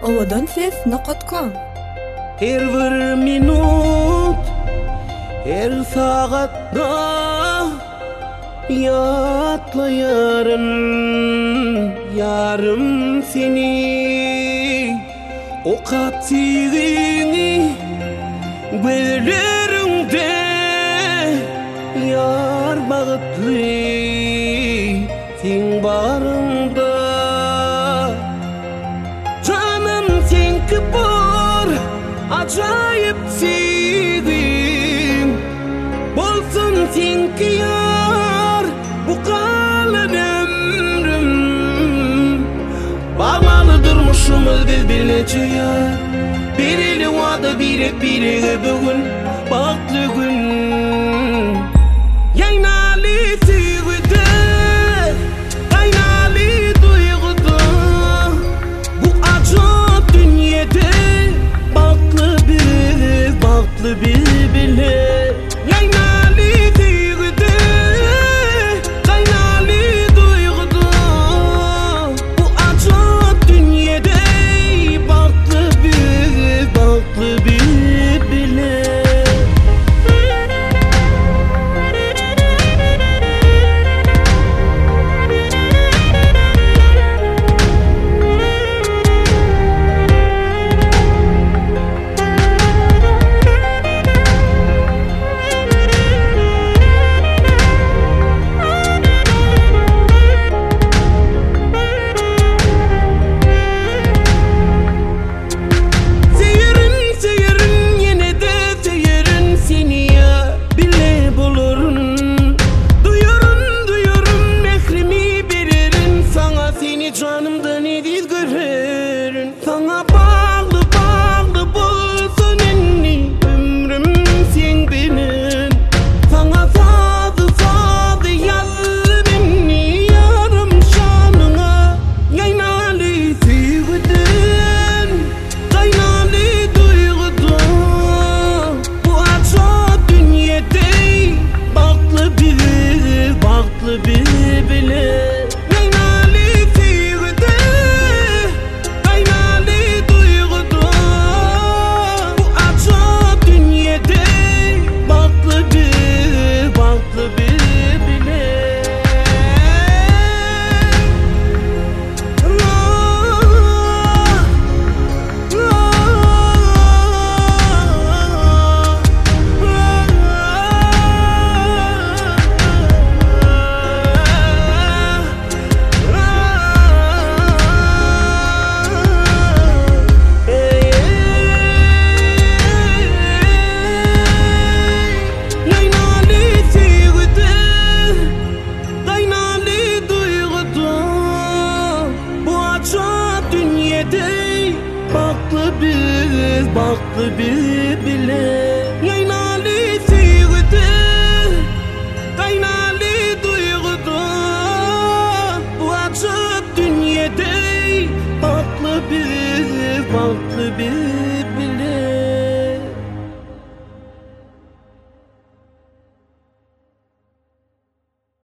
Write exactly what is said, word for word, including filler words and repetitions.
owadan ses nokta com. Her bir minut, her saatda yatlayarım, yarım seni. O katini gözlerinde yar bağıtlı sen barında. Canım sen kıpır acayip sevdim, bolsun sen ki yar bu kalan ömrüm. Bağmalı durmuşumuz biz birleçe yar, birili vada birek birege bugün baklı gün. Yaynalı sevgide, kaynalı duyguda, bu acı dünyada baklı biz, baklı birbirine. Yaynalı sevgide, kaynalı duyguda, bu acı dünyada baklı biz, baklı birbirine. Canımda ne diz görürün, sana bağlı bağlı bulsun enni ömrüm sen benim. Sana sadı sadı yallı benni yarım şanına. Yaynalı sevgiden, kaynalı duygudan, bu acı dünyada baklı bir, baklı birbirine. Baklı biz, baklı birbirine. Yaynalı sevgide, kaynalı duyguda, bu acı dünyada baklı biz, baklı birbirine.